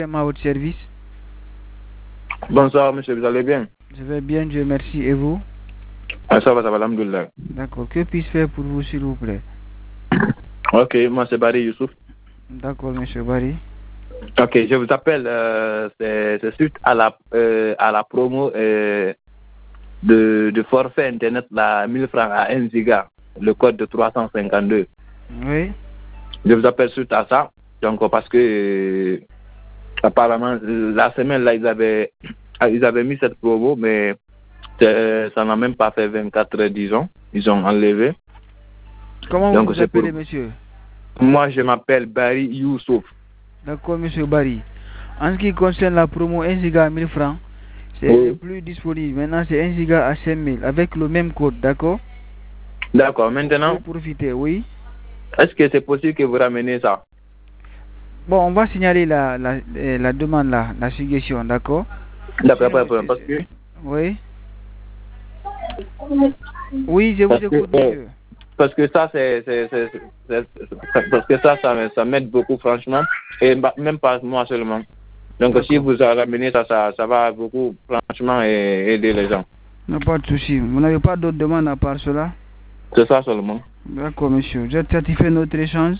à votre service. Bonsoir, monsieur, vous allez bien? Je vais bien, Dieu merci. Et vous? Ça va, alhamdoulilah. D'accord. Que puis-je faire pour vous, s'il vous plaît? Ok, moi c'est Barry Youssouf. D'accord, monsieur Barry. Ok, je vous appelle, c'est suite à la promo de forfait internet, la 1000 francs à 1 giga, le code de 352. Oui. Je vous appelle suite à ça, donc parce que apparemment la semaine là ils avaient mis cette promo, mais ça n'a même pas fait 24 heures, disons, ils ont enlevé. Comment Donc vous vous appelez, monsieur? Moi je m'appelle Barry Youssouf. D'accord, monsieur Barry. En ce qui concerne la promo 1 giga à 1000 francs, c'est plus disponible. Maintenant, c'est 1 giga à 5000 avec le même code, d'accord? D'accord, maintenant, pour profiter, oui. Est-ce que c'est possible que vous rameniez ça? Bon, on va signaler la demande là, la suggestion, d'accord? D'accord, pas de problème, parce que... Oui. Oui, je vous écoute, monsieur. Parce que ça, parce que ça m'aide beaucoup, franchement, et même pas moi seulement. Donc, si vous ramenez ça va beaucoup, franchement, aider les gens. Non, pas de souci. Vous n'avez pas d'autres demandes à part cela? C'est ça seulement. D'accord, monsieur. Vous êtes satisfait de notre échange?